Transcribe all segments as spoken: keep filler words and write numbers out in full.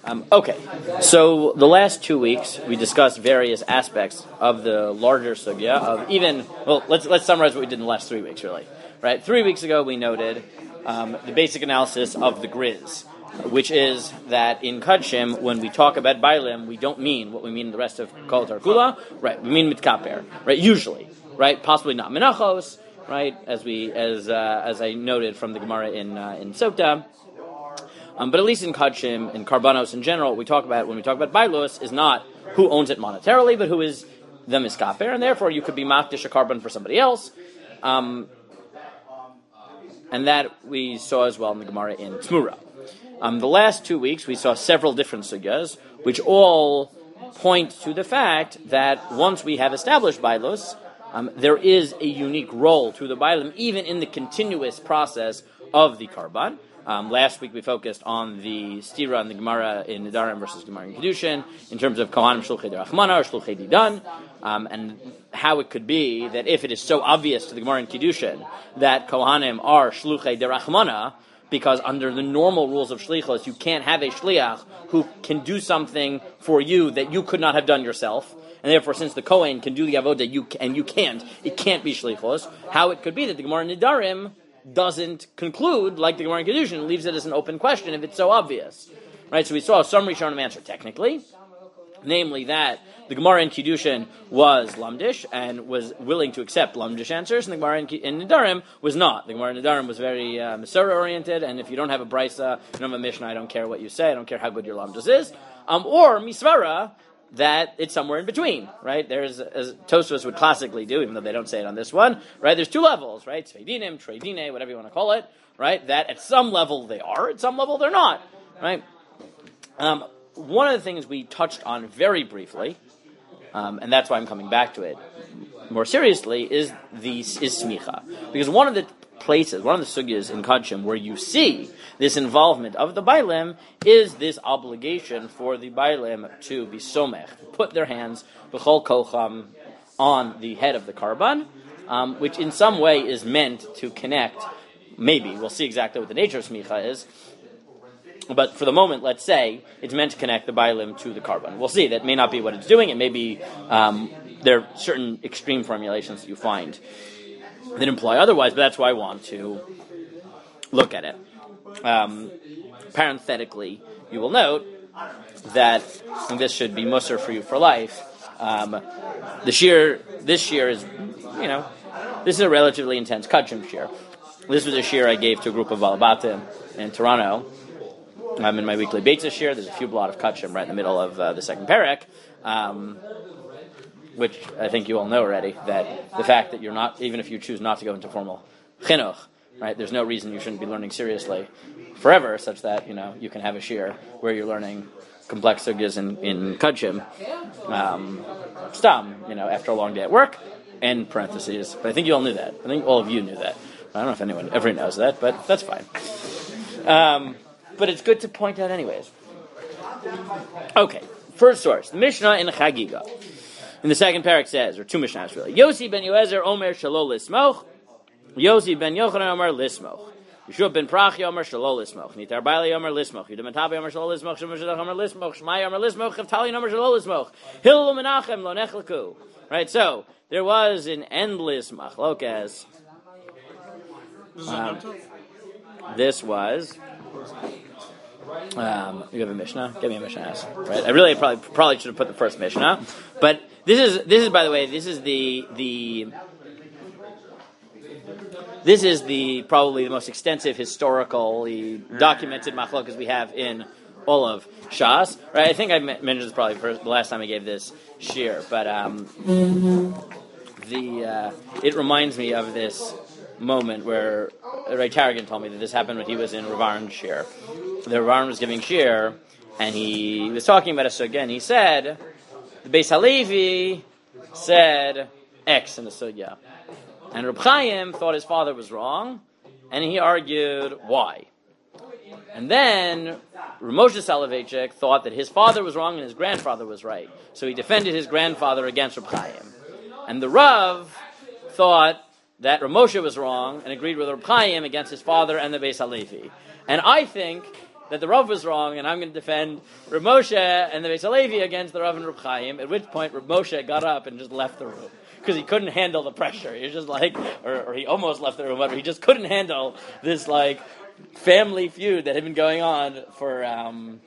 Um, okay, so the last two weeks we discussed various aspects of the larger sugya of even well. Let's let's summarize what we did in the last three weeks, really. Right, three weeks ago we noted um, the basic analysis of the Grizz, which is that in Kudshim, when we talk about Bailim, we don't mean what we mean in the rest of Kol Tarkula. Right, we mean Mitkaper. Right, usually. Right, possibly not Menachos. Right, as we as uh, as I noted from the Gemara in uh, in Sota. Um, but at least in Kudshim, in Karbanos in general, what we talk about when we talk about Bailos is not who owns it monetarily, but who is the Miskaper, and therefore you could be Makdish a Karban for somebody else. Um, and that we saw as well in the Gemara in Tmura. Um, the last two weeks we saw several different sugyas, which all point to the fact that once we have established Bailos, um, there is a unique role to the Bailim, even in the continuous process of the Karban. Um, last week we focused on the Stira and the Gemara in Nedarim versus Gemara in Kedushin in terms of Kohanim Shluchei Derachmana or Shluchei Didan, um, and how it could be that if it is so obvious to the Gemara in Kedushin that Kohanim are Shluchei Derachmana, because under the normal rules of Shlichos you can't have a Shliach who can do something for you that you could not have done yourself, and therefore since the Kohen can do the Avodah you and you can't, it can't be Shlichos. How it could be that the Gemara in Nedarim doesn't conclude like the Gemara in Kedushin, leaves it as an open question if it's so obvious. Right, so we saw some Rishonim answer technically, namely that the Gemara in Kedushin was Lamdish and was willing to accept Lamdish answers, and the Gemara in, in Nedarim was not. The Gemara in Nedarim was very uh, Masorah oriented, and if you don't have a Brisa, you don't have a Mishnah, I don't care what you say, I don't care how good your Lamdish is. Um, or Misvara, that it's somewhere in between, right? There's, as Tosfos would classically do, even though they don't say it on this one, right? There's two levels, right? Tzveidinim, Treidine, whatever you want to call it, right? That at some level they are, at some level they're not, right? Um, one of the things we touched on very briefly, um, and that's why I'm coming back to it more seriously, is the is smicha. Because one of the places, one of the sugyas in Kudshim where you see this involvement of the Bailim is this obligation for the Bailim to be somech, to put their hands b'chol kocham on the head of the Karban, um, which in some way is meant to connect, maybe, we'll see exactly what the nature of smicha is, but for the moment, let's say, it's meant to connect the Bailim to the Karban. We'll see, that may not be what it's doing, it may be, um, there are certain extreme formulations that you find that imply otherwise, but that's why I want to look at it. Um, parenthetically, you will note that, and this should be musar for you for life, um, the shear, this year is, you know, this is a relatively intense Kudshim shear. This was a shear I gave to a group of Valabatim in Toronto. I'm in my weekly Beitzah shear. There's a few blot of Kudshim right in the middle of uh, the second parak. Um, which I think you all know already, that the fact that you're not, even if you choose not to go into formal chinuch, right, there's no reason you shouldn't be learning seriously forever, such that, you know, you can have a shear where you're learning complex sugyas in, in Kudshim, um, stam, you know, after a long day at work, end parentheses. But I think you all knew that. I think all of you knew that. I don't know if anyone ever knows that, but that's fine. Um, but it's good to point out anyways. Okay, first source, the Mishnah in Chagiga. In the second parak says, or two Mishnahs really, Yosi ben Yoezer Omer Shalo Lismoch, Yosi ben Yochanan Omer Lismoch, Yeshua ben Prachia Omer Shalo Lismoch, Nitar Bailey Omer Lismoch, Yudim Tabi Omer Shalo Lismoch, Shema Shadach Omer Lismoch, Shmai Omer Lismoch, Chavtali Omer Shalo Lismoch, Hillel Menachem Lo Nechleku. Right, so there was an endless machlokas. Um, this was. Um, you have a Mishnah? Give me a Mishnah. Right, I really probably probably should have put the first Mishnah, but this is this is by the way this is the the this is the probably the most extensive historically documented machlokas we have in all of Shas. Right, I think I mentioned this probably for the last time I gave this shir, but um, the uh, it reminds me of this moment where Ray Tarragon told me that this happened when he was in Rav Aharon's shir. The Rav Aharon was giving shir, and he was talking about a sugya, and he said, the Beis Halevi said X in the sugya. And Reb Chaim thought his father was wrong, and he argued why. And then Rav Moshe Soloveitchik thought that his father was wrong and his grandfather was right. So he defended his grandfather against Reb Chaim. And the Rav thought that Rav Moshe was wrong and agreed with Reb Chaim against his father and the Beis Halevi. And I think that the Rav was wrong, and I'm going to defend Reb Moshe and the Beis Halevi against the Rav and Reb Chaim, at which point Reb Moshe got up and just left the room. Because he couldn't handle the pressure. He was just like, or, or he almost left the room, but he just couldn't handle this, like, family feud that had been going on for, um...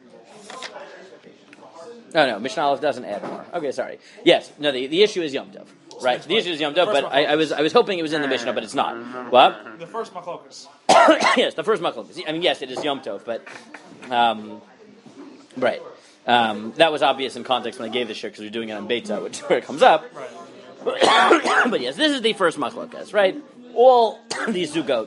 No, no, Mishnah Aleph doesn't add more. Okay, sorry. Yes, no, the, the issue is Yom Tov. Right, the issue is Yom Tov, but I, I was I was hoping it was in the Mishnah, but it's not. What? The first machlokas. Yes, the first machlokas. I mean, yes, it is Yom Tov, but um, right. Um, that was obvious in context when I gave this shir because we're doing it on Beitza, which is where it comes up. Right. But yes, this is the first machlokas, right? All these zugot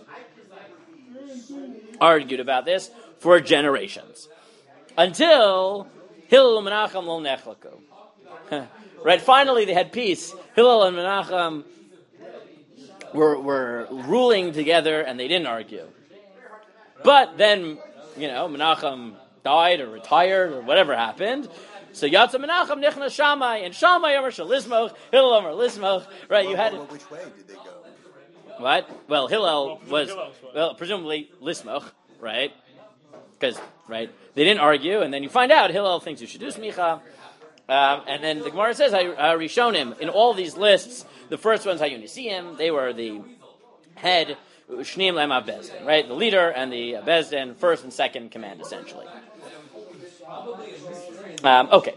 argued about this for generations until Hillel Menachem lo nechlaku. Right, finally they had peace. Hillel and Menachem were, were ruling together and they didn't argue. But then, you know, Menachem died or retired or whatever happened. So Yatza Menachem Nichna Shammai, and Shammai Omer Shalismoch, Hillel Omer Lismoch. Right, you had well, which way did they go? What? Well, Hillel well, was, well, presumably Lismoch, right? Because, right, they didn't argue, and then you find out Hillel thinks you should do smicha. Um, and then the Gemara says, I already shown him in all these lists. The first one's Hayunisim. They were the head, Shneim Lemav Bezdin, right? The leader and the Bezdin, first and second command, essentially. Um, okay.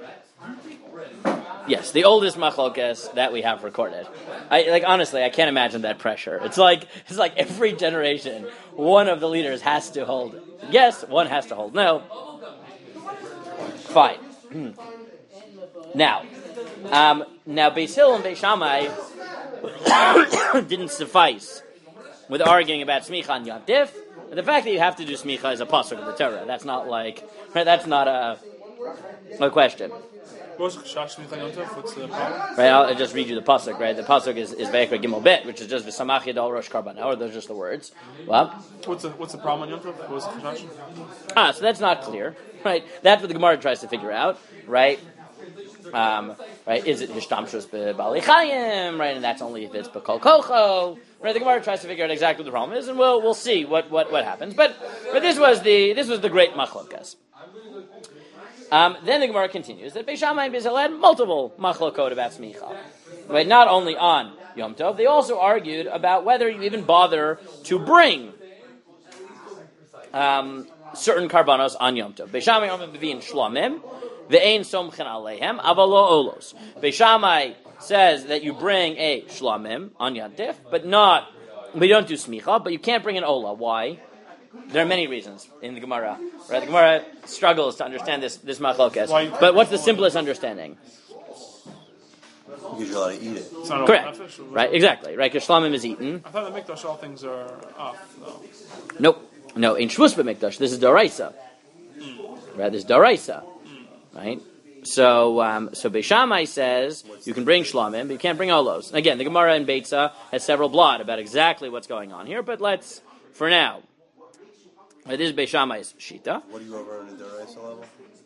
Yes, the oldest machlokas that we have recorded. I like honestly, I can't imagine that pressure. It's like it's like every generation, one of the leaders has to hold yes, one has to hold no. Fine. Now, um, now Beis Hillel and Beis Shammai didn't suffice with arguing about smicha and Yom Tif. The fact that you have to do smicha is a pasuk of the Torah. That's not like right, that's not a a question. What's the problem? Right, I'll just read you the pasuk. Right, the pasuk is is Vayikra Gimel Bet, which is just v'samach yadal rosh karbana, or those are just the words. What? What's the what's the problem on Yom Tov? What's the chashash? Ah, so that's not clear. Right, that's what the Gemara tries to figure out. Right. Um, right, is it Hishtamshus B'Bali Chayim, right, and that's only if it's B'Kol Kocho, right, the Gemara tries to figure out exactly what the problem is, and we'll, we'll see what, what, what happens, but, but this was the, this was the great machlokas. Um, then the Gemara continues that Beis Shammai and Beis Hillel had multiple machlokot about smicha, right, not only on Yom Tov, they also argued about whether you even bother to bring, um, certain karbanos on Yom Tov. Beis Shammai Omer B'Vin Shlomim, Ve'ein somchen aleihem, avalo olos. Beis Shammai says that you bring a shlamim on Yom Tif, but not, we don't do smicha, but you can't bring an ola. Why? There are many reasons in the Gemara. Right? The Gemara struggles to understand this this machlokas. But what's the simplest understanding? Because you're allowed to eat it. It's not Correct. Fish, right, exactly. Right, because shlamim is eaten. I thought the mikdash all things are off. No. Nope. No, in Shvus b'mikdash, this is Doraisa. Mm. Right, this is Doraisa. Right, so um, so Beis Shammai says you can bring shlamim, but you can't bring olos. And again, the Gemara in Beitza has several blot about exactly what's going on here. But let's, for now, right, this is Beis Shammai's shita. What do you over on the Deraisa level?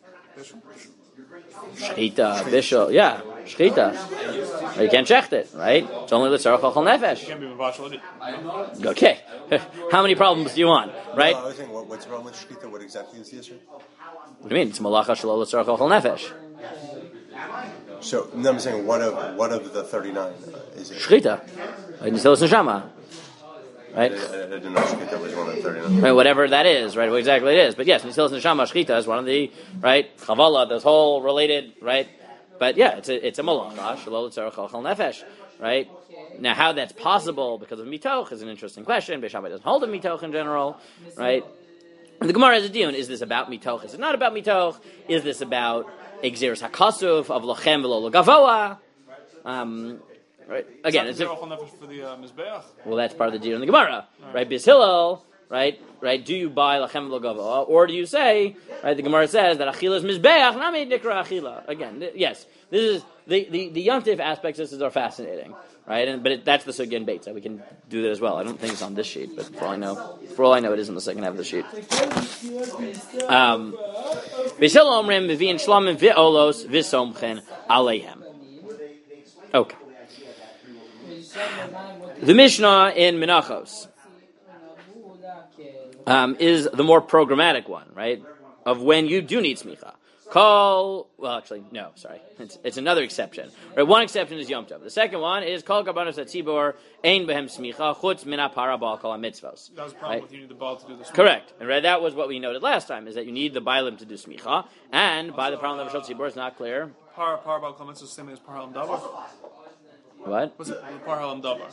Shchita, bishul, yeah, shchita. You can't check it, right? It's only l'tzarach chol nefesh. Can't be mavashal. Okay, how many problems do you want, right? No, I was saying, what, what's wrong with shchita? What exactly is the issue? What do you mean? It's malacha shelo l'tzarach chol nefesh. So, no, I'm saying, what of what of the thirty-nine uh, is it? Shchita, right? Nisilas neshama. Right? I, I, I didn't know shchita was one of the thirty-nine. Right, whatever that is, right? What exactly it is. But yes, Nisilas Neshama Shchita is one of the, right? Chavala, this whole related, right? But yeah, it's a, it's a malacha, Shalol Tzarech Chol Nefesh, right? Now, how that's possible because of mitoch is an interesting question. Beis Shammai doesn't hold a mitoch in general, right? And the Gemara has a deal. Is this about mitoch? Is it not about mitoch? Is this about Exeris HaKasuf of Lochem V'lo Gavoa? Um... Right. Again, it's a, for the, uh, well, that's part of the deal in the Gemara, right? right? Beis Hillel, right? Right? Do you buy lachem v'lo or do you say, right? The Gemara says that achila is mizbeach, not made nikra achila. Again, th- yes, this is the the the Yom Tif aspects. This is are fascinating, right? And but it, that's the sugya in Beitza. We can do that as well. I don't think it's on this sheet, but for all I know, for all I know, it is in the second half of the sheet. Um, Beis Hillel omrim v'vin shlamim v'olos v'somchen aleihem. Okay. The Mishnah in Menachos um, is the more programmatic one, right? Of when you do need smicha. Call, well, actually, no, sorry. It's, it's another exception. Right, one exception is Yom Tov. The second one is Kol Karbanos HaTzibor Ein Behem Smicha Chutz Min HaPara Ba'al Kol HaMitzvos. That was the problem Right? with you need the ball to do the smicha. Correct. And right, that was what we noted last time, is that you need the Bailim to do Smicha, and by the Param Lev Shel Tzibor, it's not clear. Par par bal kol mitzvos is the same thing as par halam davar. What? What's it? Par halam davar.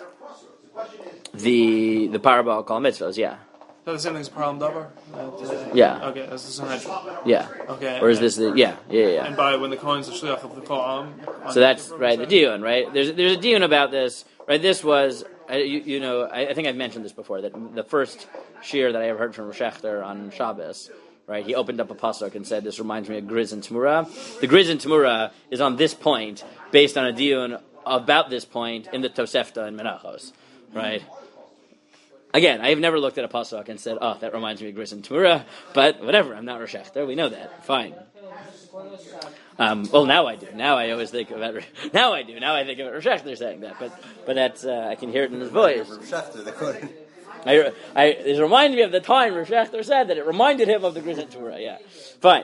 The, the Para Ba'al Kol HaMitzvos, yeah. Is that the same thing as par halam davar? Uh, Yeah. Okay, that's the Sanhedrin. Yeah. Okay. Or is and- this the, yeah, yeah, yeah. And by when the Kohen's the shliach of the Kol Am. So that's right, the dion, right? There's there's a dion about this, right? This was, uh, you, you know, I, I think I've mentioned this before, that the first shir that I ever heard from Shechter on Shabbos, right? He opened up a pasuk and said, "This reminds me of Griz and Tamura." The Griz and Tamura is on this point, based on a dion about this point in the Tosefta and Menachos, right? Again, I've never looked at a pasuk and said, "Oh, that reminds me of Griz and Tamura," but whatever. I'm not Rosh Hashanah. We know that. Fine. Um, well, now I do. Now I always think about. Now I do. Now I think about Rosh Hashanah saying that. But but that's uh, I can hear it in his voice. Schefter, they couldn't. I, I, it reminded me of the time Rosh Hashanah said that it reminded him of the Griz and Tamura. Yeah, fine.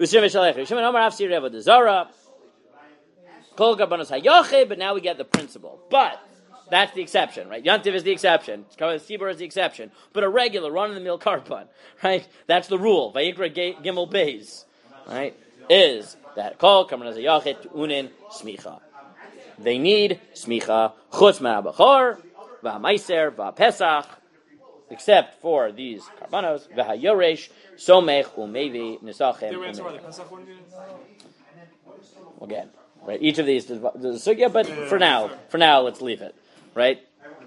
But now we get the principle. But that's the exception, right? Yantiv is the exception. Sibur is the exception. But a regular run-of-the-mill karban, right? That's the rule. Vayikra Gimel Beis, right? Is that kol karban hayachet unin smicha. They need smicha chutz ma'abachor va'maiser va'pesach, except for these karbanos v'hayoresh somech umevi nisachem. Did we answer why the Pesach one? Again, right? Each of these is a sugya, but for now, for now, let's leave it. Right?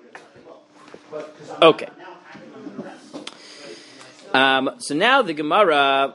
Okay. Um, so now the Gemara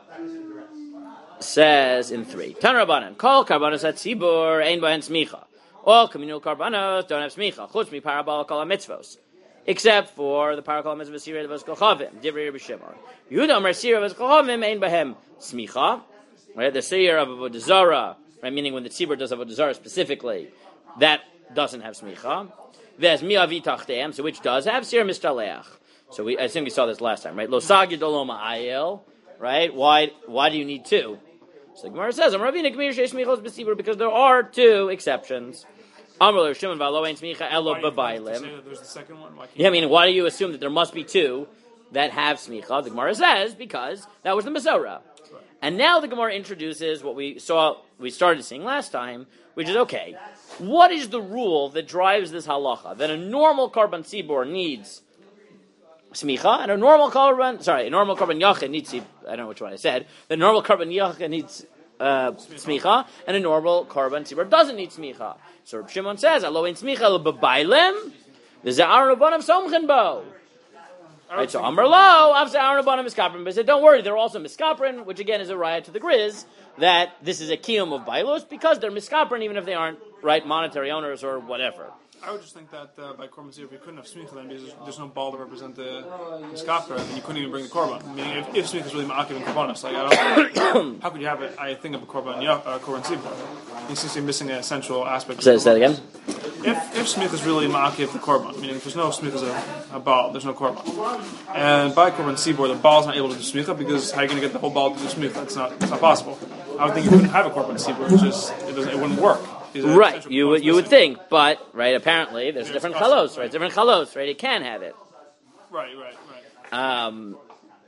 says in three, Tan Rabbanan, Kol karbanos hatzibur ein bahen smicha. All communal karbanos don't have smicha. Chutz mi parabal kol mitzvos, except for the parabal mitzvos sirei v'os kochavim. Divrei Rabbi Shimon. Yehuda Omer sirei v'os kochavim ein bahem smicha. Right? The sirei of avodah zarah, right? Meaning when the tzibur does avodah zarah specifically, that doesn't have smicha. There's mi'avi tachteim, so which does have sir mistaleach. So we, I think we saw this last time, right? Lo sagi doloma ayel, right? Why, why do you need two? So the Gemara says, "I'm Ravina Kmir Sheish Michos B'Sibur," because there are two exceptions. Amar Shimon V'Alo Ein Smicha Elo B'Bailim. There's the second one. Why can't Yeah, I mean, why do you assume that there must be two that have smicha? The Gemara says because that was the Masorah. And now the Gemara introduces what we saw, we started seeing last time, which is, okay, what is the rule that drives this halacha? That a normal karban tzibor needs smicha, and a normal karban, sorry, a normal karban yachid needs, I don't know which one I said, the normal karban yachid needs uh, smicha, and a normal karban tzibor doesn't need smicha. So Reb Shimon says, Alo ein smicha el b'bailem, the za'ar rabbanim somchen bo. Right, so Amar Lo, Av Za'ar Rabbanim Miskaprin, but he said, don't worry, they're also Miskaprin, which again is a riot to the Griz, that this is a kiyum of Bailos, because they're Miskaprin even if they aren't, right, monetary owners or whatever. I would just think that uh, by Korban Tzibur, if you couldn't have Smicha, then because there's, there's no ball to represent the Miskapra, then you couldn't even bring the Korban. Meaning, if, if Smicha is really Ma'akiv and Korbanos, like, I don't, how could you have it, I think, of a Korban, uh, Korban Tzibur? You seem to be missing an essential aspect. Say that again? If, if Smicha is really Ma'akiv the Korban, meaning if there's no Smicha as a, a ball, there's no Korban. And by Korban Tzibur, the ball is not able to do Smicha, because how are you going to get the whole ball to do Smicha? That's not, it's not possible. I would think you couldn't have a Korban Tzibur, which is, it, doesn't, it wouldn't work. Right, you would you would think, but right, apparently there's different chalos, right? Different chalos, right? It can have it. Right, right, right. Um,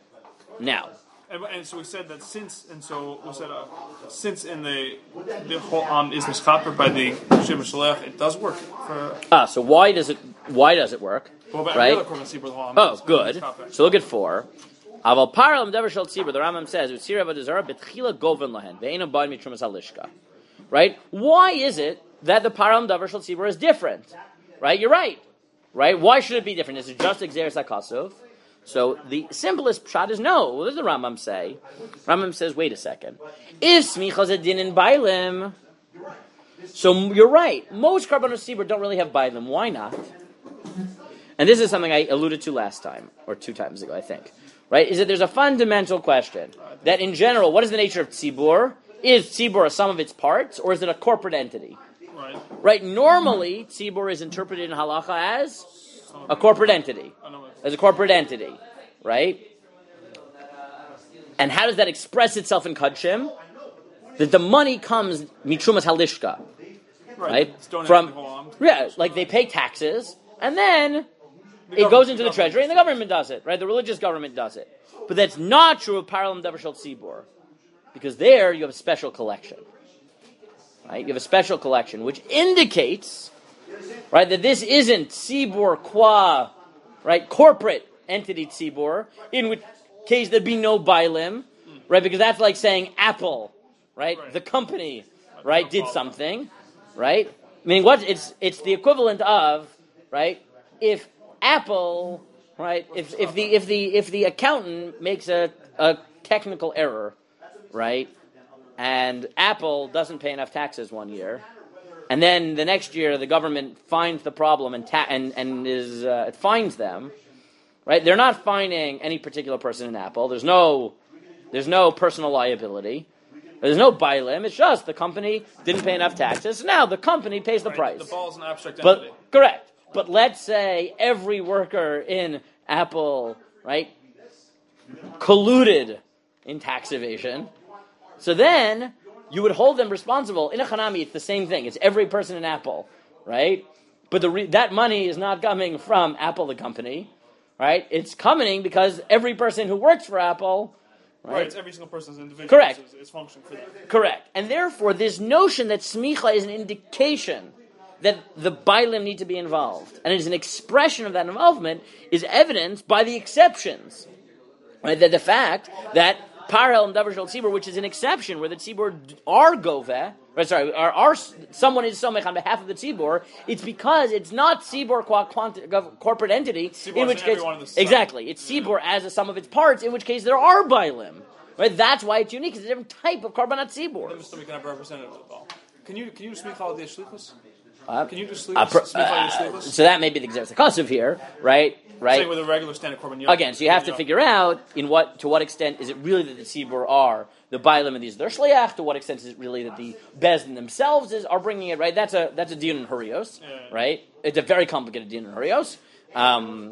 now, and, and so we said that since, and so we said uh, since in the the whole um is mischaper by the Shem Shalech, it does work for. Ah, so why does it why does it work? Well, but right? Oh, good. So look at four. Aval paralam davar shel tzibur. The Rambam says utzira v'dazara betchila goven lahen ve'ena bad mitrumas halishka. Right? Why is it that the param davar shel tzibur is different? Right? You're right. Right? Why should it be different? Is it just exeris hakasov? So the simplest pshat is no. What does the Rambam say? Rambam says, wait a second. If smichas adin in bailim, so you're right. Most karbanos tzibur don't really have bailim. Why not? And this is something I alluded to last time, or two times ago, I think. Right? Is that there's a fundamental question that in general, what is the nature of tzibur? Is tzibur a sum of its parts, or is it a corporate entity? Right. Right. Normally, tzibur is interpreted in halacha as a corporate entity, as a corporate entity. right? And how does that express itself in Kudshim? That the money comes mitrumas halishka, right? right? From yeah, like they pay taxes, and then the it goes into the, the treasury, and the government does it, right? The religious government does it. But that's not true of Paralam Davarshal Tzibor, because there you have a special collection, right? You have a special collection, which indicates, right, that this isn't Tzibor qua, right, corporate entity Tzibor, in which case there'd be no Bailim, right? Because that's like saying Apple, right? right. The company, right, did something, right? Meaning what? It's it's the equivalent of, right? If Apple, right? If if the if the if the accountant makes a, a technical error, right? And Apple doesn't pay enough taxes one year, and then the next year the government finds the problem and ta- and and is uh, it fines them, right? They're not fining any particular person in Apple. There's no there's no personal liability. There's no bailim. It's just the company didn't pay enough taxes. So now the company pays the right, price. The ball's an abstract but, entity. Correct. But let's say every worker in Apple, right, colluded in tax evasion. So then you would hold them responsible. In a Hanami, it's the same thing. It's every person in Apple, right? But the re- that money is not coming from Apple, the company, right? It's coming because every person who works for Apple. Right? right, it's every single person's individual. Correct. It's, it's function for that. Correct. And therefore, this notion that smicha is an indication that the bailim need to be involved, and it is an expression of that involvement, is evidenced by the exceptions. Right? That the fact that parel and davar shel tzibur, which is an exception where the tzibur are goveh, right, sorry, are, are someone is somech on behalf of the tzibur, it's because it's not tzibur qua quanti, corporate entity, tzibur in which case exactly it's yeah. tzibur as a sum of its parts, in which case there are bailim. Right, that's why it's unique. It's a different type of korbanat tzibur. Then we can have a representative of the ball. Can you can you speak all the shlichus? Uh, can you just uh, pr- uh, so that may be the Gzeres HaKasav here, right? Right. Same with a regular standard korban yom. Again, so you have to figure out in what to what extent is it really that the tzibur are the bailim and these their shliach. To what extent is it really that the bezdin themselves is are bringing it? Right. That's a that's a dion in hurios, yeah. right? It's a very complicated dion in hurios, um,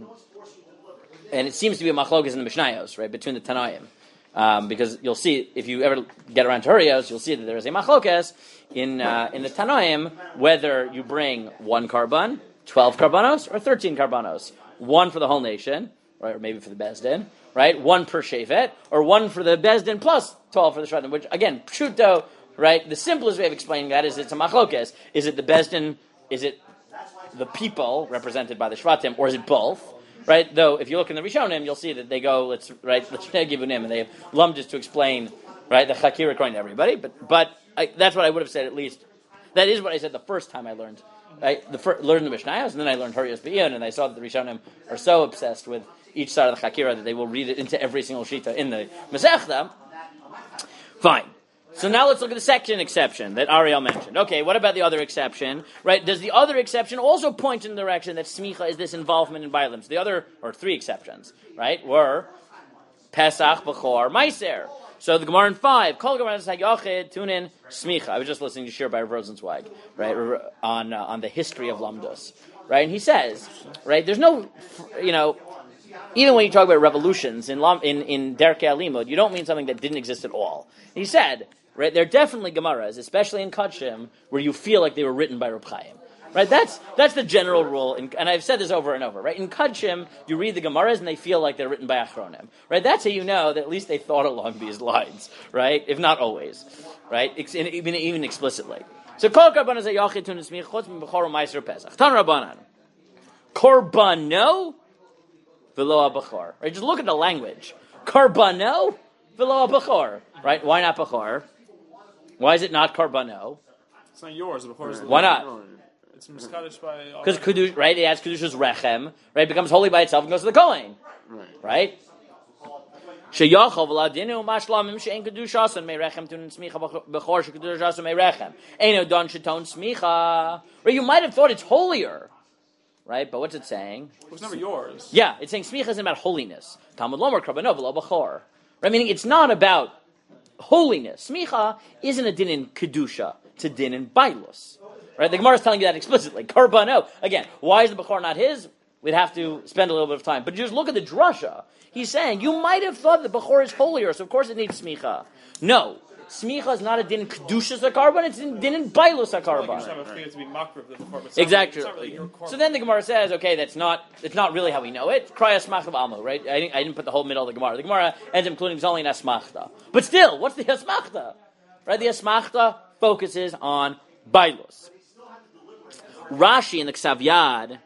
and it seems to be a machlokas in the mishnayos, right, between the Tanaim. Um, because you'll see, if you ever get around to Hurios, you'll see that there is a machlokas in uh, in the Tanoim whether you bring one karban, twelve karbanos, or thirteen karbanos. One for the whole nation, right, or maybe for the Bezdin, right? One per shevet, or one for the Bezdin plus twelve for the Shvatim, which, again, pshuto, right? The simplest way of explaining that is it's a machlokas. Is it the Bezdin, is it the people represented by the Shvatim, or is it both? Right, though, if you look in the Rishonim, you'll see that they go, let's right, let's give him, and they have lumdis to explain, right, the Chakir according to everybody. But but I, that's what I would have said at least. That is what I said the first time I learned. I the fir- learned the Mishnayos, and then I learned Hurios Be'iyun, and I saw that the Rishonim are so obsessed with each side of the Chakira that they will read it into every single shita in the Masechta. Fine. So now let's look at the second exception that Ariel mentioned. Okay, what about the other exception? Right? Does the other exception also point in the direction that smicha is this involvement in bailim? So the other, or three exceptions, right, were Pesach, Bechor, Meiser. So the Gemara in five, Kol Gemara Yochid, Tunin, Smicha. I was just listening to Shir by Rosenzweig, right, on uh, on the history of Lamdos, right? And he says, right, there's no, you know, even when you talk about revolutions in in in Derkei Alimud, you don't mean something that didn't exist at all. He said, right, there are definitely Gemaras, especially in Kudshim, where you feel like they were written by Reb Chaim. Right, that's that's the general rule, in, and I've said this over and over. Right, in Kudshim, you read the Gemaras and they feel like they're written by Achronim. Right, that's how you know that at least they thought along these lines. Right, if not always. Right, even even explicitly. So Kol Karban is a Yachid Tun Esmich Chutz Min Bechor Meiser Pesach. Tan Rabbanan Korbano V'lo Bechor. Right, just look at the language. Korbano V'lo Bechor. Right, why not Bechor? Why is it not Korbano? It's not yours. Bechor. Why not? It's miskadish by because Kudush, right? It adds Kedusha's rechem, right? It becomes holy by itself and goes to the Kohen, right? Sheyachol v'ladinu mashlamim she'en kedushason meirechem tunin smicha bechor shekedushason meirechem eino don sheton smicha. Right? You might have thought it's holier, right? But what's it saying? It was never yours. Yeah, it's saying smicha isn't about holiness. Talmud lomer krabano v'lo bechor. Right? Meaning it's not about holiness. Smicha isn't a din in kedusha; it's a din in bailus. Right, the Gemara is telling you that explicitly. Karbano. Again, why is the Bechor not his? we'd have to spend a little bit of time. But just look at the drasha. He's saying, you might have thought the Bechor is holier, so of course it needs smicha. No. Smicha is not a din in Kedushas HaKarban, it's a din in Bailus HaKarban. Exactly. Really so then the Gemara says, okay, that's not it's not really how we know it. Kraya Smach of Almo, right? I didn't, I didn't put the whole middle of the Gemara. The Gemara ends up including only an Asmachta. But still, what's the Asmachta? Right? The Asmachta focuses on Bailus. Rashi in the Ksav Yad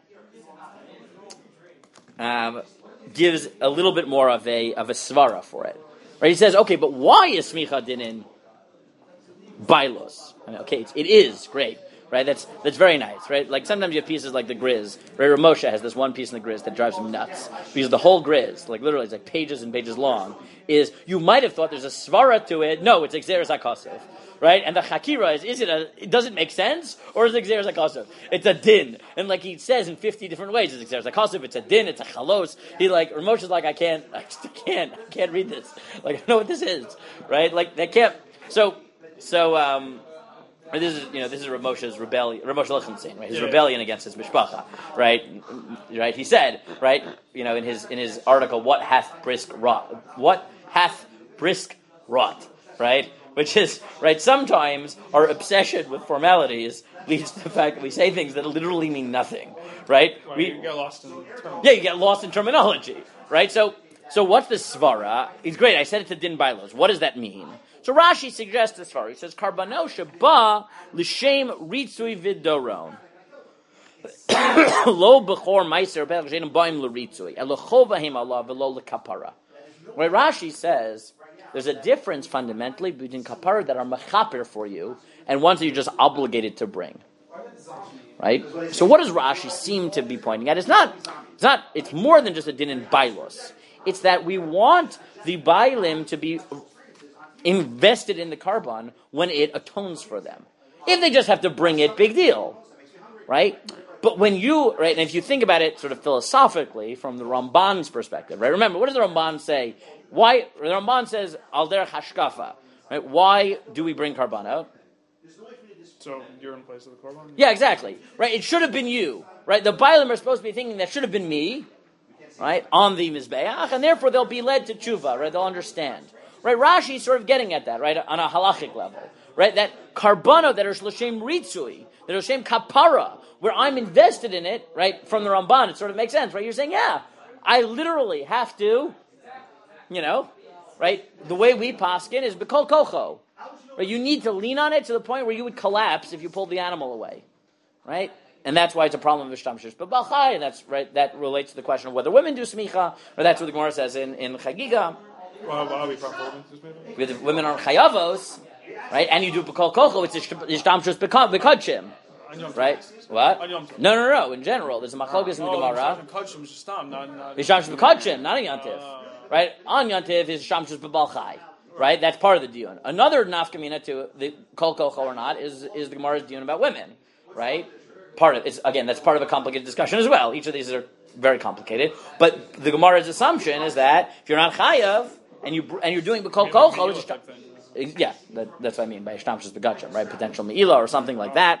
um, gives a little bit more of a of a svara for it. Right? He says, okay, but why is Smicha din in Bailos? I mean, okay, it's, it is great, right? That's that's very nice, right? Like sometimes you have pieces like the Grizz. Right? Ramosha has this one piece in the Grizz that drives him nuts because the whole Grizz, like literally, it's like pages and pages long. Is you might have thought there's a svara to it. No, it's Xeris HaKosov, right? And the Chakira is: is it a? Does it make sense, or is it Xeris HaKosov? It's a din, and like he says in fifty different ways, it's Xeris HaKosov. It's a din. It's a chalos. He like Ramosha's like I can't, I just can't, I can't read this. Like I don't know what this is, right? Like they can't. So. So um, this is you know this is Rav Moshe's rebellion, Rav Moshe Lichtenstein, right? His yeah. rebellion against his mishpacha, right? Right? He said, right? You know, in his in his article, what hath brisk wrought? What hath brisk wrought? Right? Which is right. Sometimes our obsession with formalities leads to the fact that we say things that literally mean nothing, right? Well, we you get lost in terminology. Yeah, you get lost in terminology, right? So so what's the svara? It's great. I said it to Din Bailos. What does that mean? So Rashi suggests this far. He says, "Karbano sheba l'shem ritzui vidoron lo bechor meiser be'achshenim ba'im l'ritzui elochovahim Allah v'lo l'kapara." Right? Rashi says there's a difference fundamentally between kapara that are mechaper for you and ones that you're just obligated to bring. Right? So what does Rashi seem to be pointing at? It's not. It's not. It's more than just a din in bailos. It's that we want the bailim to be invested in the carbon when it atones for them. If they just have to bring it, big deal, right? But when you, right, and if you think about it sort of philosophically from the Ramban's perspective, right? Remember, what does the Ramban say? Why, the Ramban says, al derech hashkafa, right? Why do we bring carbon out? So you're in place of the carbon? Yeah, exactly, right? It should have been you, right? The Bailim are supposed to be thinking that should have been me, right, on the Mizbeach, and therefore they'll be led to tshuva, right? They'll understand. Right, Rashi is sort of getting at that, right, on a halachic level, right? That karbana that are l'shem ritzui, that are l'shem kapara, where I'm invested in it, right? From the Ramban, it sort of makes sense, right? You're saying, yeah, I literally have to, you know, right? The way we paskin is b'kol kocho, right? You need to lean on it to the point where you would collapse if you pulled the animal away, right? And that's why it's a problem with shtamshish b'balchai, and that's right. That relates to the question of whether women do smicha, or that's what the Gemara says in in Chagiga. Well, how we from With women are chayavos, right? And you do b'kol kocho, it's ishtamshus b'kodshim, right? What? No, no, no. In general, there's a machlokas in the Gemara. Ishtamshus b'kodshim, not a yantiv, right? On yantiv is ishtamshus b'balchai, right? That's part of the dion. Another nafkamina to the kol kocho or not is is the Gemara's dion about women, right? Part of it's again that's part of a complicated discussion as well. Each of these are very complicated, but the Gemara's assumption is that if you're not chayav, And you and you're doing b'kol kocho, yeah, that, that's what I mean by shtamshus b'gachim, right? Potential meila or something like that.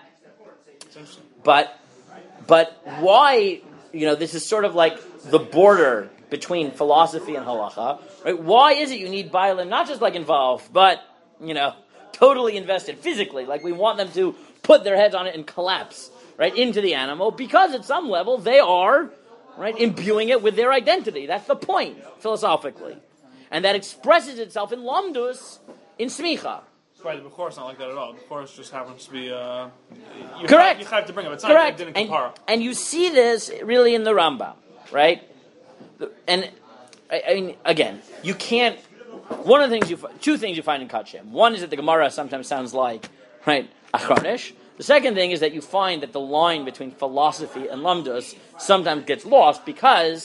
But but why? You know, this is sort of like the border between philosophy and halacha, right? Why is it you need bailim not just like involved, but you know, totally invested physically? Like we want them to put their heads on it and collapse right into the animal because at some level they are right imbuing it with their identity. That's the point philosophically. And that expresses itself in lamdus, in smicha. Right, the Bechor is not like that at all. The Bechor just happens to be... Uh, you Correct. Have, you have to bring him. It's Correct. not and, kapara. and you see this really in the Rambam, right? And, I, I mean, again, you can't... One of the things you... Two things you find in Kachim. One is that the Gemara sometimes sounds like, right, achronish. The second thing is that you find that the line between philosophy and lamdus sometimes gets lost because...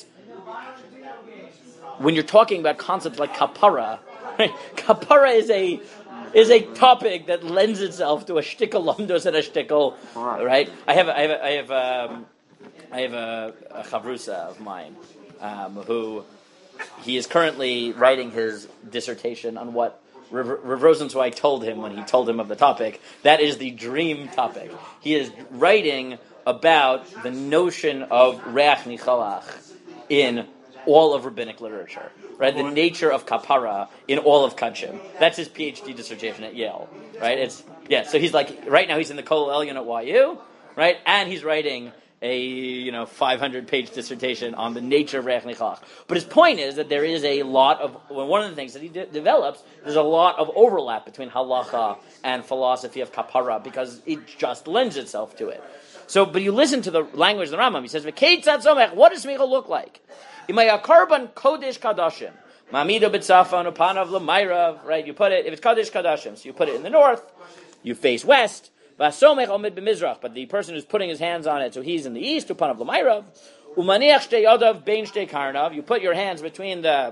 When you're talking about concepts like kapara, right? Kapara is a is a topic that lends itself to a shtickle lamdos and a shtickle, right? I have a, I have a, I have um, I have a, a chavrusa of mine um, who he is currently writing his dissertation on what Rev, Rev Rosenzweig told him when he told him of the topic, that is the dream topic. He is writing about the notion of reach nichalach in all of rabbinic literature, right? The nature of kapara in all of kachim. That's his PhD dissertation at Yale, right? It's yeah. So he's like right now he's in the Kollel Elyon at Y U, right? And he's writing a you know five hundred page dissertation on the nature of reach nichalach. But his point is that there is a lot of well, one of the things that he de- develops. There's a lot of overlap between halacha and philosophy of kapara because it just lends itself to it. So, but you listen to the language of the Rambam. He says, "V'keitzad somech." What does smicha look like? Imaya karban kodesh kadashim, mamido b'tzafon upanav l'mayrav. Right? You put it if it's kodesh kadashim, so you put it in the north. You face west. V'asomech omid b'mizrach. But the person who's putting his hands on it, so he's in the east. Upanav l'mayrav. Umaniach shtei yodav bein shtei karnav. You put your hands between the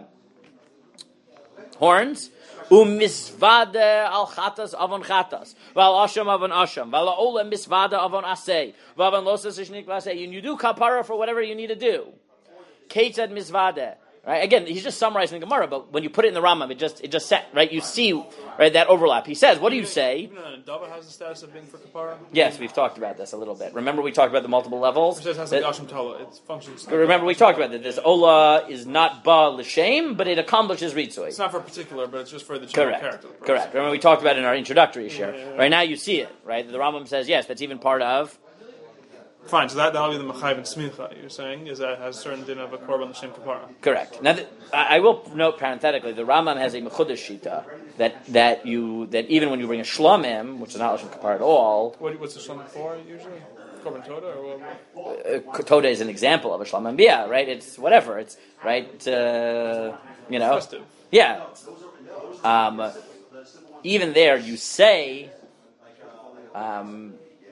horns. Umisvade al chatas avon chatas, val asham avon asham, val ola misvade avon asay, vavan losas ishnik lasay. And you do kapara for whatever you need to do. Keitzad misvade. Right? Again, he's just summarizing the Gemara, but when you put it in the Rambam, it just it just set right. You see right that overlap. He says, "What do you say?" Even a dava has the status of being for kapara. Yes, we've talked about this a little bit. Remember, we talked about the multiple levels. It has like Asham Tola. It functions. Remember, we talked about that. This Ola is not ba l'shem, but it accomplishes ritzui. It's not for particular, but it's just for the general Correct. character. Of the Correct. Remember, we talked about it in our introductory share. Yeah, yeah, yeah. Right now, you see it. Right, the Rambam says yes. That's even part of. Fine, so that that'll be the Machayev and Smicha. You're saying is that it has a certain din of a korban l'shem kapara. Correct. Now, the, I I will note parenthetically, the Rambam has a mechudesh shita that that you that even when you bring a shlamim, which is not l'shem kapara at all. What, what's the shlamim for usually? Korban toda or what? Uh, toda is an example of a shlamim bia, right? It's whatever. It's right. Uh, you know. Festive. Yeah. Um, even there, you say. Um,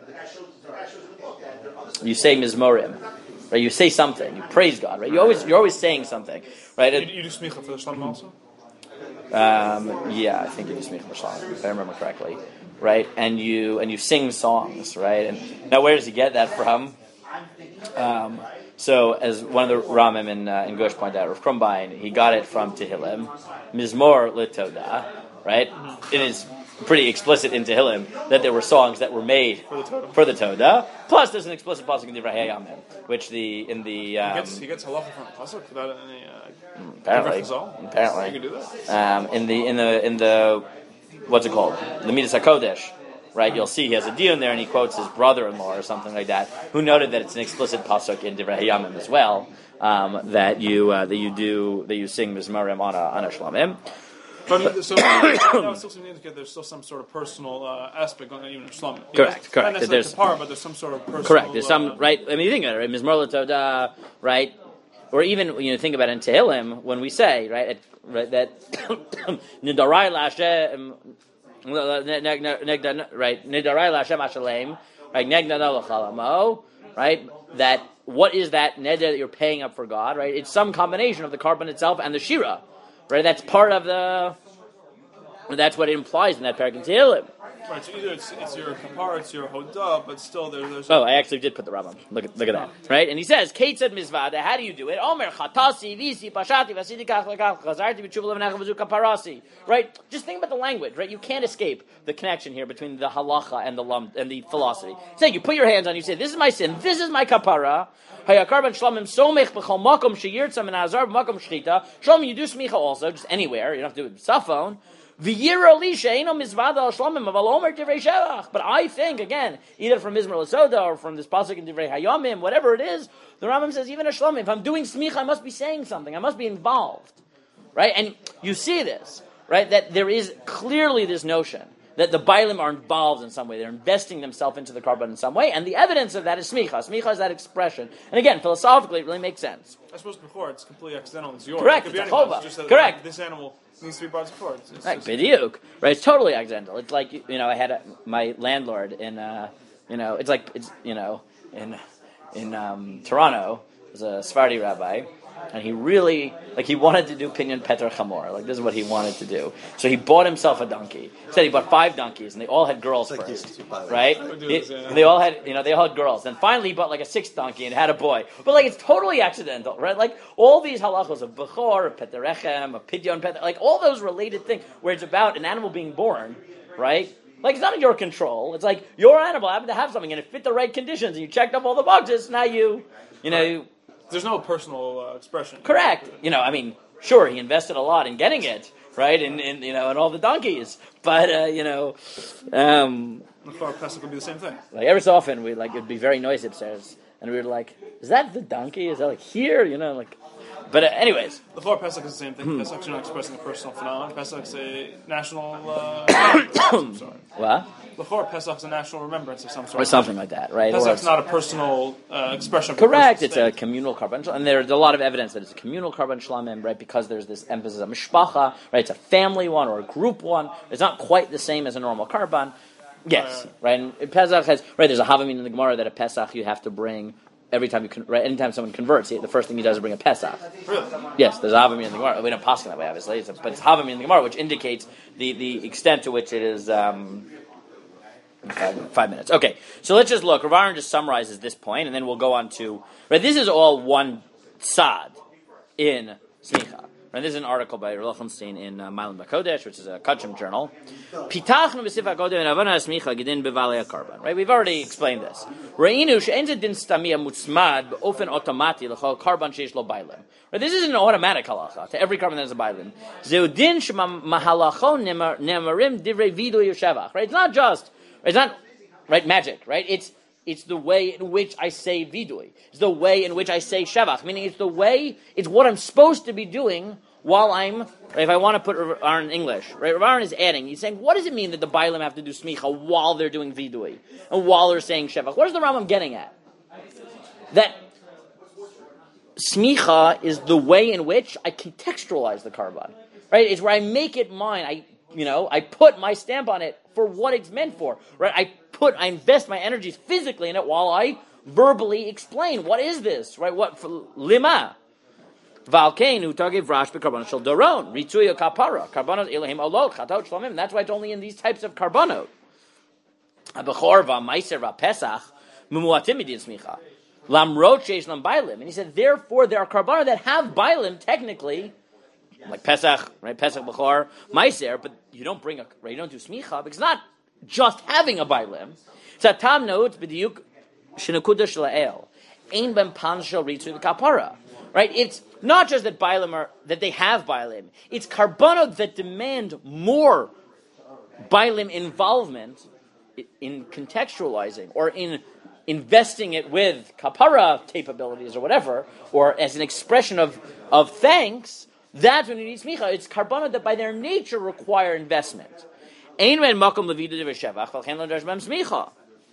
You say mizmorim, right? You say something. You praise God, right? You always you're always saying something, right? You, you do smicha for the shlamim also. Um, yeah, I think you do smicha for shlamim, if I remember correctly, right? And you and you sing songs, right? And now, where does he get that from? Um, so, as one of the Ramim in uh, in Gosh pointed out, Rav Krumbein, he got it from Tehillim, mizmor litoda, right? It is pretty explicit in Tehillim that there were songs that were made For the Toda. for the Toda. Plus, there's an explicit pasuk in Divrei Hayamim, which the in the um, He gets he gets halacha from pasuk without any. Uh, apparently, Chazal? apparently, You can do that. um, in the in the in the what's it called? The Midas Hakodesh, right? You'll see he has a deal in there, and he quotes his brother-in-law or something like that, who noted that it's an explicit pasuk in Divrei Hayamim as well, um, that you uh, that you do that you sing mizmarim on a on a shlamim. But so that would still seem to indicate there's still some sort of personal uh, aspect going on even in Shlam. Correct, correct. Not necessarily There's- kapara, but there's some sort of personal. Correct. There's uh, some right. I mean, you think about it, right? Mizmor L'Toda, right? Or even you know, think about it in Tehillim when we say right, at, right that Nidarai Lashem, right? Nidarai Lashem Ashalem, right? Negna Nolachalamo, right? That what is that neder that you're paying up for God, right? It's some combination of the carbon itself and the shira, right? That's part of the. That's what it implies in that parak in Tehillim. Right, so either it's, it's your kapara, it's your hodah, but still there, there's. Oh, I actually did put the Rambam. Look at look at that, right? And he says, "Kate said mizvada. How do you do it? Omer chatasi visi pashati vasidi kach lekach chazarti b'tshuva levenach v'zu kaparasi." Right? Just think about the language, right? You can't escape the connection here between the halacha and the lum and the philosophy. So you put your hands on, you say, "This is my sin. This is my kapara." Hayakarban shlamim somech b'chol makom sheyirtzam and azar b'makom shtita. Shlamim, you do smicha also, just anywhere. You don't have to do it with cell phone. But I think, again, either from Mizmor L'Soda or from this pasuk in Divrei Hayamim, whatever it is, the Rambam says, even a shlamim, if I'm doing smicha, I must be saying something. I must be involved. Right? And you see this, right? That there is clearly this notion that the Bailim are involved in some way. They're investing themselves into the carbon in some way. And the evidence of that is smicha. Smicha is that expression. And again, philosophically, it really makes sense. I suppose before it's completely accidental. It's yours. Correct, It could be it's a anyone's. chova. Just that Correct. This animal needs to be brought before. It's, it's Right, just- bidiyuk. Right, it's totally accidental. It's like, you know, I had a, my landlord in, uh, you know, it's like, it's, you know, in in um, Toronto, was a Sephardi rabbi, and he really, like, he wanted to do Pinyon Peter Chamor. Like, this is what he wanted to do. So he bought himself a donkey. He said he bought five donkeys, and they all had girls It's like first, you- you right? this, It- yeah. they all had, you know, they all had girls. Then finally he bought like a sixth donkey and had a boy. But like, it's totally accidental, right? Like, all these halachos of Bechor, of Peter Rechem, of Pidyon Peter, like all those related things, where it's about an animal being born, right? Like, it's not in your control. It's like, your animal happened to have something, and it fit the right conditions, and you checked off all the boxes, now you, you know, you, There's no personal uh, expression. correct. You know, I mean, sure, he invested a lot in getting it, right? And, and you know, and all the donkeys. But, uh, you know, um, The Chor Pesach would be the same thing. like every so often, we like, it'd be very noisy upstairs. And we were like, is that the donkey? Is that like here? You know, like, but uh, anyways. The Chor Pesach is the same thing. Pesach's not expressing a personal phenomenon. Pesach's a national. Uh, I'm sorry. What? The Chor Pesach's a national remembrance of some sort. Or something like that, right? Or Pesach's it's- not a personal uh, expression. Of a Correct. personal It's a state. communal carbon, and there's a lot of evidence that it's a communal carbon shlamim, right? Because there's this emphasis on mishpacha, right? It's a family one or a group one. It's not quite the same as a normal carbon. Yes, right. And Pesach has right. There's a havamin in the Gemara that a Pesach you have to bring every time you con- right. Anytime someone converts, he, the first thing he does is bring a Pesach. Really? Yes, there's a havamin in the Gemara. We don't pass it that way, obviously, it's a, but it's havamin in the Gemara, which indicates the, the extent to which it is. Um, Five, five minutes. Okay, so let's just look. Rav Aaron just summarizes this point, and then we'll go on to. Right, this is all one tzad in smicha. Right, this is an article by Rav Lochenstein in uh, Milan Bakodesh, which is a Kachim journal. Pitachnu b'sif hakodem and avana smicha gedin bevali hakarban. Right, we've already explained this. Reinu she'en zedin stamia mutzmad beofen automati l'chol karban sheish lo bailim. Right, this is an automatic halacha to every carbon that has a bailim. Zeudin shema mahalacho nemarim divrei vidu yeshevach. Right, it's not just. It's not, right, magic, right? It's it's the way in which I say vidui. It's the way in which I say shevach. Meaning it's the way, it's what I'm supposed to be doing while I'm, right, if I want to put Rav Aaron in English, right? Rav Aaron is adding, he's saying, what does it mean that the Bailim have to do smicha while they're doing vidui? And while they're saying shevach? What is the Rambam getting at? That smicha is the way in which I contextualize the carbon, right? It's where I make it mine. I, you know, I put my stamp on it for what it's meant for, right? I put, I invest my energies physically in it while I verbally explain what is this, right? What for lima? Valkein utagiv rash bekarbanot shel doron ritzuya kapara karbanot elahim olot chatot shlamim. That's why it's only in these types of karbanot. Abechor va'maiser va'pesach mumuatim midin smicha lamrot sheish lam bailim. And he said, therefore, there are karbanot that have bailim technically. Like Pesach, right? Pesach, Bechor, Meiser, but you don't bring a, right? You don't do smicha because it's not just having a bailim. It's a tam note b'diuk shenakuda shla'el ein ben pan shel ritzu kapara. Right? It's not just that bailim are that they have bailim. It's karbanot that demand more bailim involvement in contextualizing or in investing it with kapara capabilities or whatever, or as an expression of of thanks. That's when you need smicha. It's karbanot that by their nature require investment. Ein red makom levidu divrei shevach v'alchen lo nedersh b'hem smicha.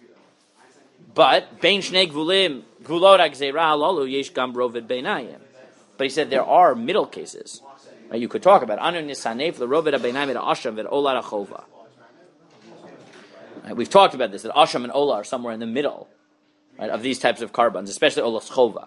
But bein shnei gvulim gvulot hagzeira halalu yesh gam rovid beinayim. But he said there are middle cases. Right, you could talk about anu nisanef lerovid beinayim v'asham v'olah achova. We've talked about this that asham and olah are somewhere in the middle. Right, of these types of carbons, especially olas chova.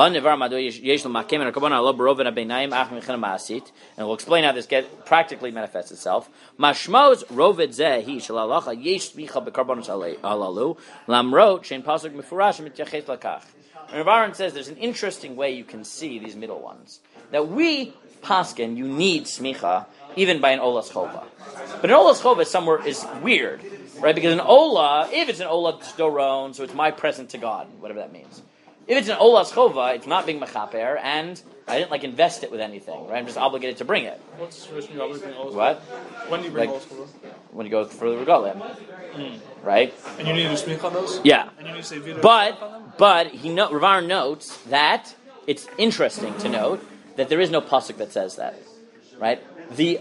And we'll explain how this get practically manifests itself. Mashmos rovid zehi shalalacha yesh smicha bekarbonos halalu lamrot shein pasuk mefurash mityaches lakach. And Rav Aaron says there's an interesting way you can see these middle ones. That we paskin, you need smicha even by an olas chova, but an olas chova somewhere is weird. Right, because an ola, if it's an ola doron, so it's my present to God, whatever that means. If it's an ola schova, it's not being mechaper, and I didn't like invest it with anything. Right, I'm just obligated to bring it. What's the reason you bring olas? What? When do you bring Like- olas chova? When you go for the regalim, mm. right? And you need to do smicha on those? Yeah, And you need to say vidu on them? but but he no, Rav Aaron notes that it's interesting to note that there is no pasuk that says that. Right, the.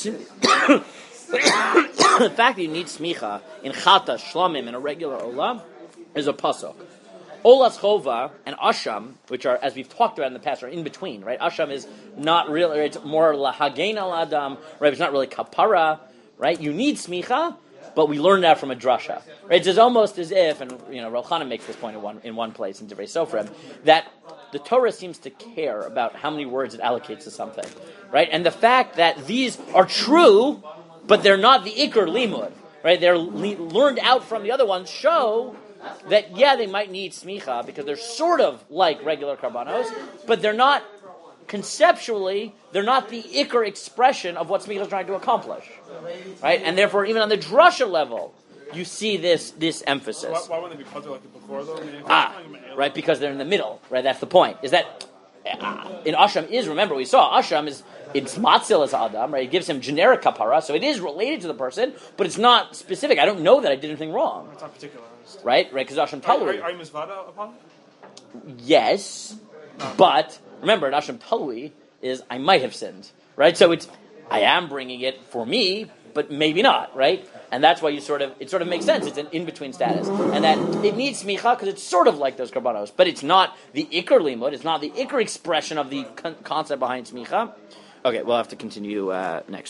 The fact that you need smicha in chata, shlamim, and a regular olam is a pasuk. Olas chova and asham, which are, as we've talked about in the past, are in between, right? Asham is not really, it's more lahagein al adam, right? It's not really kapara, right? You need smicha, but we learned that from a drasha, right? It's almost as if, and you know, Rav Chanan makes this point in one in one place in Divrei Sofrim, that the Torah seems to care about how many words it allocates to something, right? And the fact that these are true, but they're not the Iker Limud, right? They're le- learned out from the other ones, show that, yeah, they might need smicha because they're sort of like regular karbanos, but they're not, conceptually, they're not the Iker expression of what smicha is trying to accomplish, right? And therefore, even on the drasha level, you see this this emphasis. Why, why wouldn't they be puzzled like before, though? I mean, Ah, right, because they're in the middle, right? That's the point. Is that uh, in Asham is, remember, we saw Asham is, it's matzil as Adam, right? It gives him generic kapara, so it is related to the person, but it's not specific. I don't know that I did anything wrong. It's not particular. Right? Right, because Asham Are, Talui. are, are you misvada upon it? Yes, No. but remember, in Asham Talui is I might have sinned, right? So it's, I am bringing it for me, but maybe not, right? And that's why you sort of, it sort of makes sense. It's an in-between status. And that it needs smicha because it's sort of like those karbanos, but it's not the ikar limud, it's not the ikar expression of the con- concept behind smicha. Okay, we'll have to continue uh, next.